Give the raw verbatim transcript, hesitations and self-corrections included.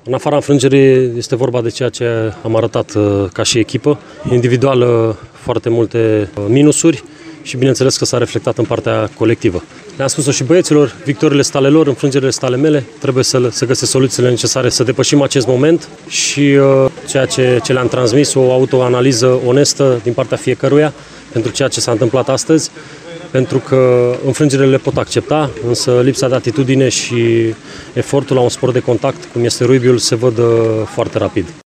În afara înfrângerii este vorba de ceea ce am arătat ca și echipă. Individual foarte multe minusuri și bineînțeles că s-a reflectat în partea colectivă. Le-am spus-o și băieților, victoriile stale lor, înfrângerile stale mele, trebuie să, să găsesc soluțiile necesare să depășim acest moment și uh, ceea ce, ce le-am transmis, o autoanaliză onestă din partea fiecăruia pentru ceea ce s-a întâmplat astăzi, pentru că înfrângerile le pot accepta, însă lipsa de atitudine și efortul la un sport de contact, cum este rugby-ul, se văd uh, foarte rapid.